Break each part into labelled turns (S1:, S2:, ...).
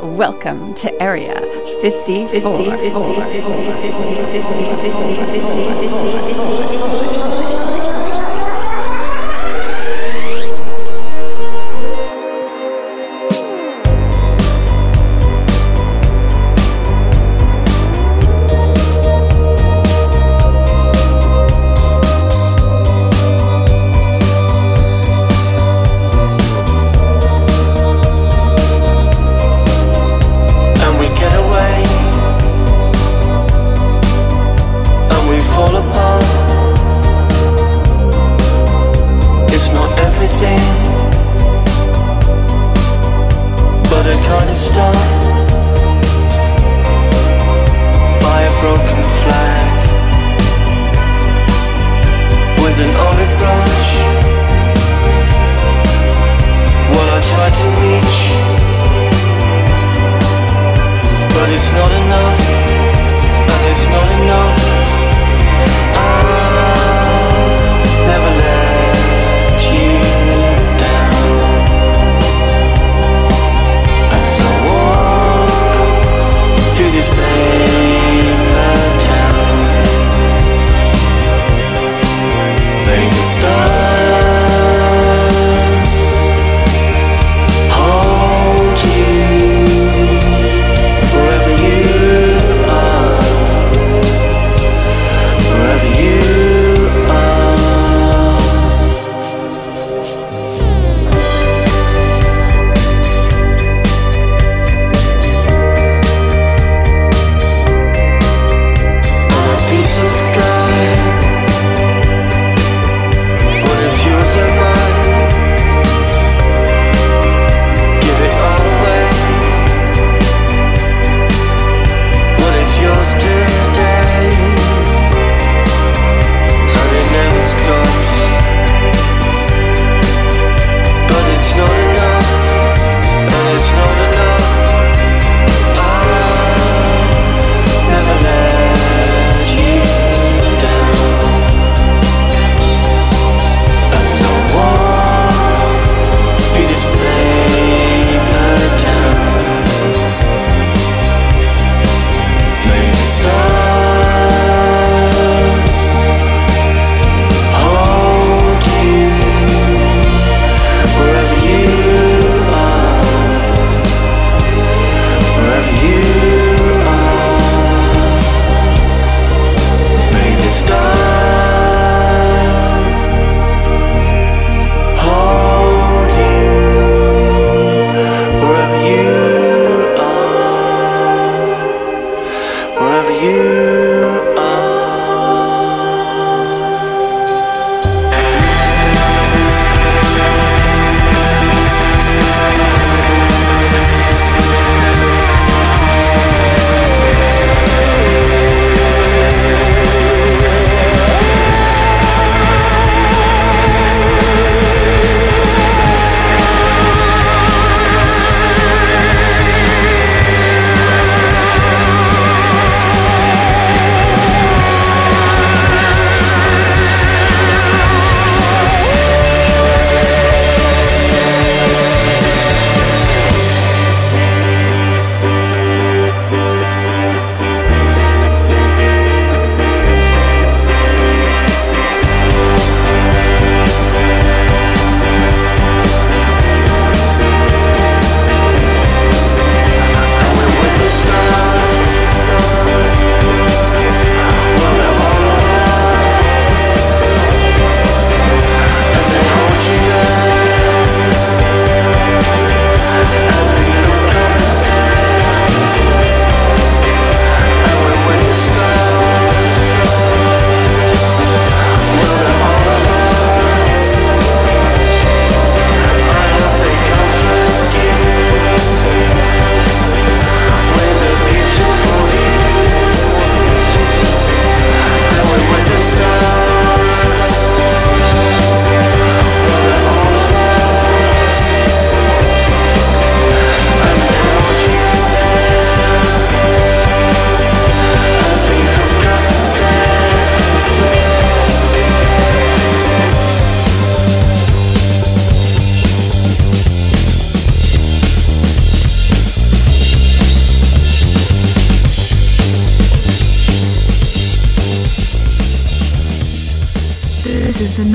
S1: welcome to Area 54.
S2: Fall apart.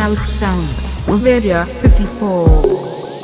S2: South Sound with Area 54.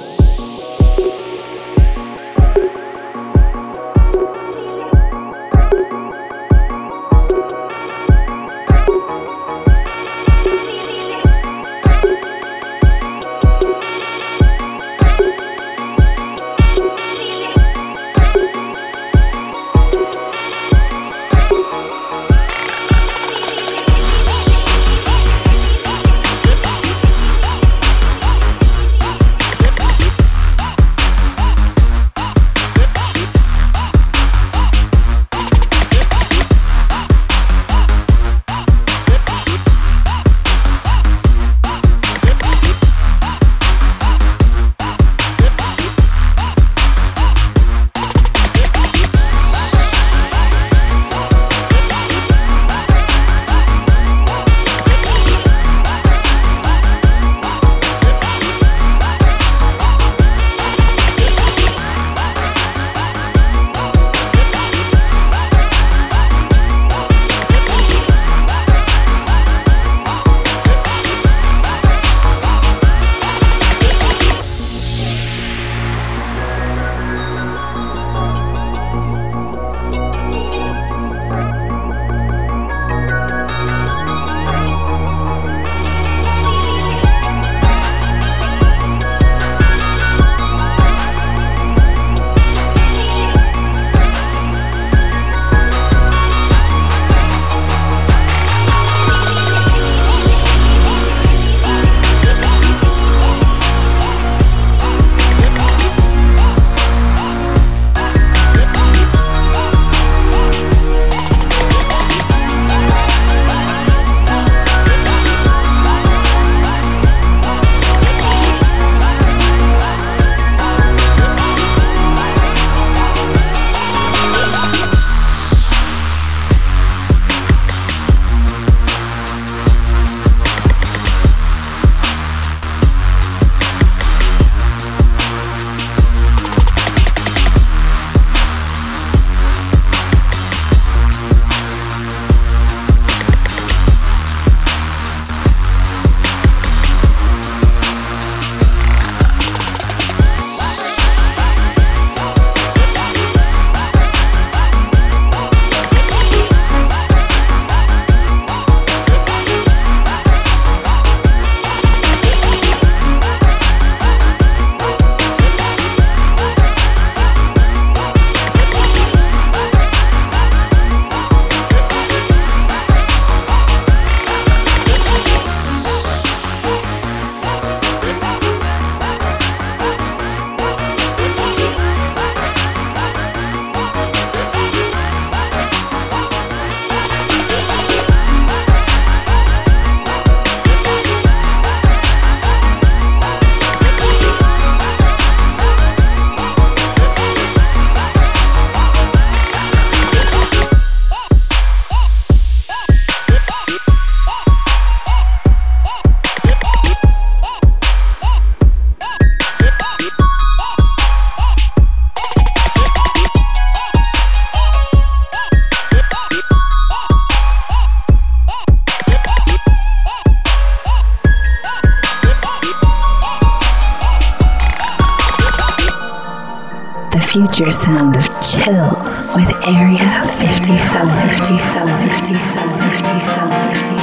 S3: Future sound of chill with Area 54.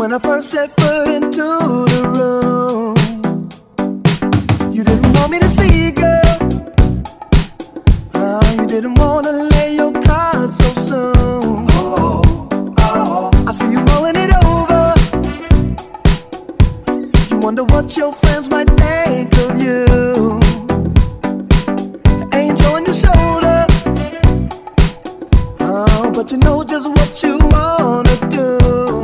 S4: When I first set foot into the room, you didn't want me to see, girl. You didn't want to lay your cards so soon. I see you mulling it over. You wonder what your friends might think of you. Angel on your shoulder. But you know just what you wanna do.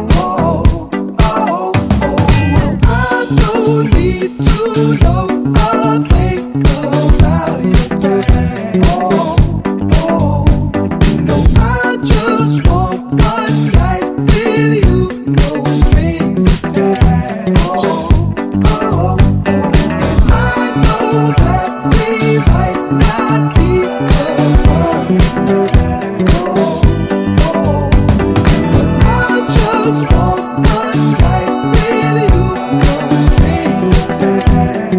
S4: I don't need to know a thing about you, babe. No, I just want one night with you, no strings attached. I know that we might not be perfect. Just want one night with you, no strings attached.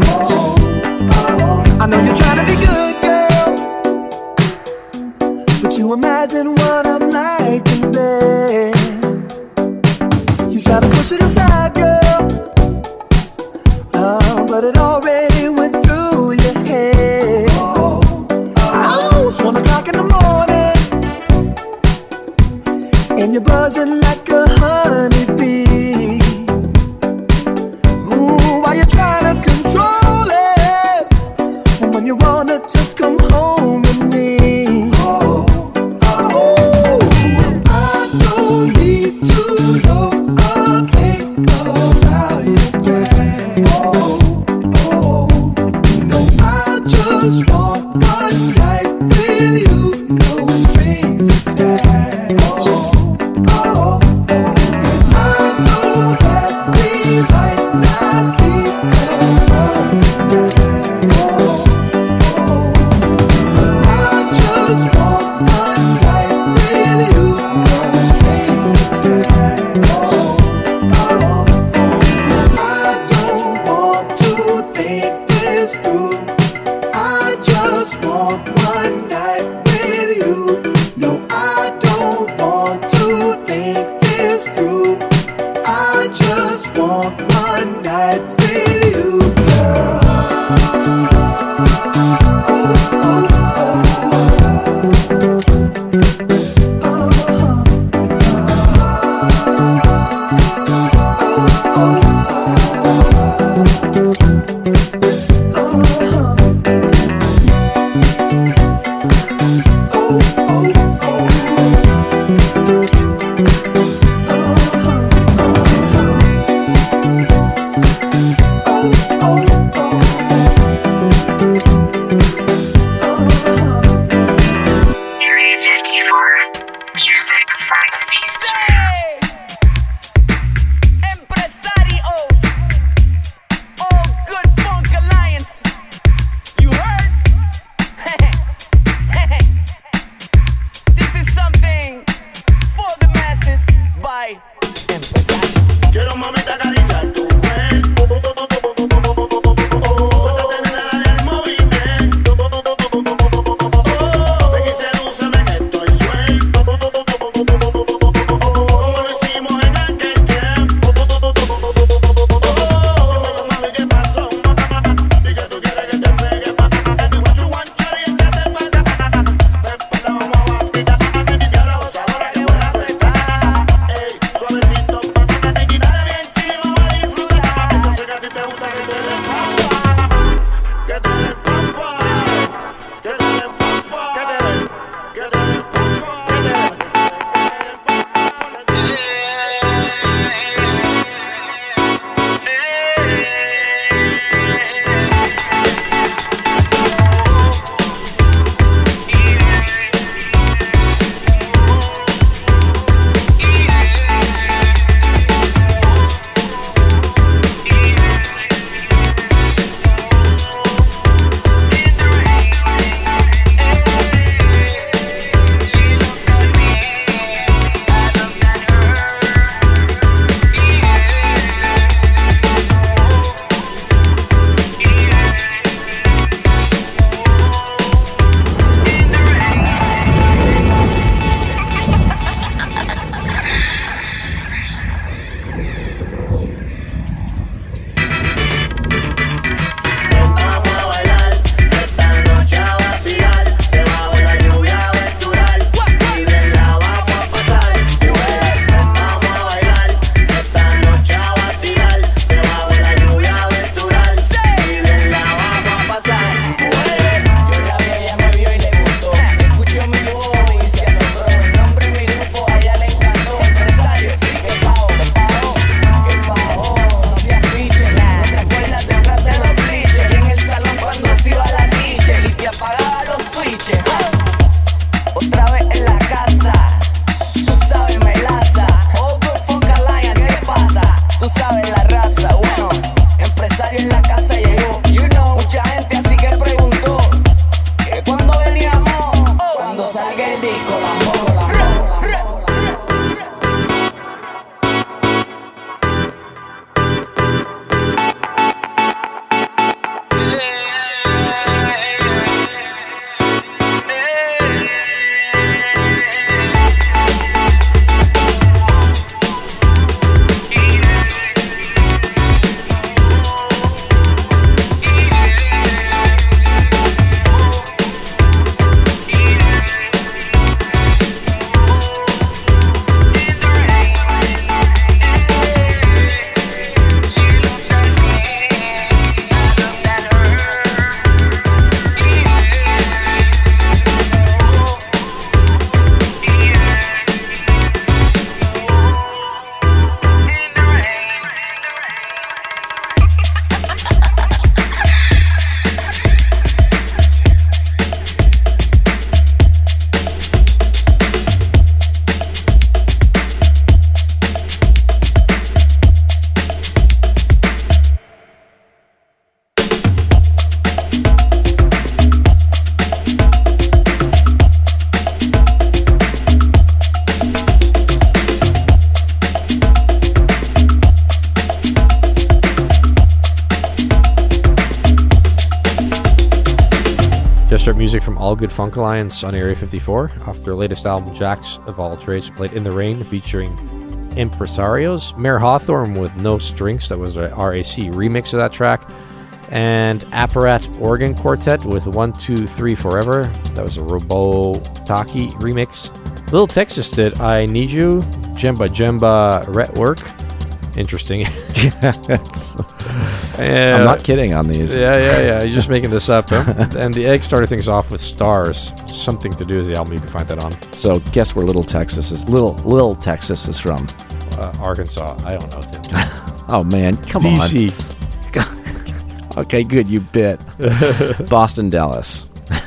S4: I know you're trying to be good, girl, but you imagine what I'm like in bed. You try to push it aside, girl, but it already went through your head. It's 1 o'clock in the morning, and you're buzzing like a honeybee. Why you trying to control it when you wanna just come home with me? I don't need to know a thing about you, babe. No, I just want one night with you, no strings attached. I know that we might not be perfect, I just want one night with you, no strings attached. I don't want to think this through. I just want one night with you. No, I don't want to think this through. I just want one night with you, girl.
S3: Area 54. Music from the future.
S5: Empresarios, all good funk alliance. You heard? This is something for the masses by empresarios.
S6: Quiero mamita acariciar tu cuerpo, suéltate nena del movimiento, ven y sedúceme que estoy suelto, como lo hicimos en aquel tiempo. Dímelo mami, ¿qué pasó? Y que tú quieres que te pegue, what you want, chori, échate pa' acá. Después la vamos a vacilar, y a la gozadora que buena tú estás. Ey, suavecito, te quítale bien chile.
S7: start music from All Good Funk Alliance on Area 54 off their latest album, Jacks of All Trades, played In the Rain, featuring Impresarios. Mayor Hawthorne with No Strings, that was a RAC remix of that track. And Apparat Organ Quartet with 1, 2, 3 Forever, that was a Robotaki remix. Little Texas did I Need You, Jemba Jemba Retwork. Interesting.
S8: I'm not kidding on these.
S7: Yeah. You're just making this up. Huh? And the Egg started things off with Stars. Something to Do is the album. You can find that on
S8: So guess where Little Texas is from?
S7: Arkansas. I don't know, Tim.
S8: Oh man, come
S7: DC.
S8: on. Okay, good. You bit. Boston, Dallas.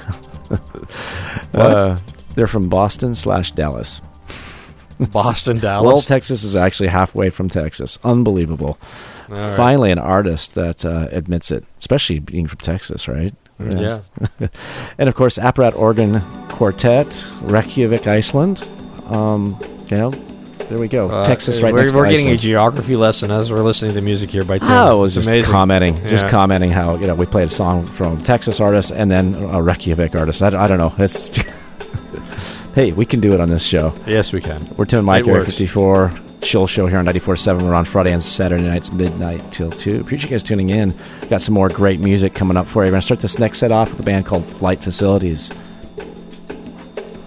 S8: They're from Boston/Dallas.
S7: Boston, Dallas.
S8: Little Texas is actually halfway from Texas. Unbelievable.
S7: Right.
S8: Finally, an artist that admits it, especially being from Texas, right?
S7: Yeah.
S8: And of course, Apparat Organ Quartet, Reykjavik, Iceland. There we go. Texas, right next to
S7: We're getting a
S8: Iceland.
S7: geography lesson as we're listening to music here by Tim.
S8: I was
S7: It's
S8: just
S7: amazing.
S8: commenting how we played a song from Texas artist and then a Reykjavik artist. I don't know. It's hey, we can do it on this show.
S7: Yes, we can.
S8: We're Tim and Mike,
S7: It
S8: Area
S7: works.
S8: 54, chill show here on 94.7. We're on Friday and Saturday nights, midnight till 2. Appreciate you guys tuning in. Got some more great music coming up for you. We're going to start this next set off with a band called Flight Facilities.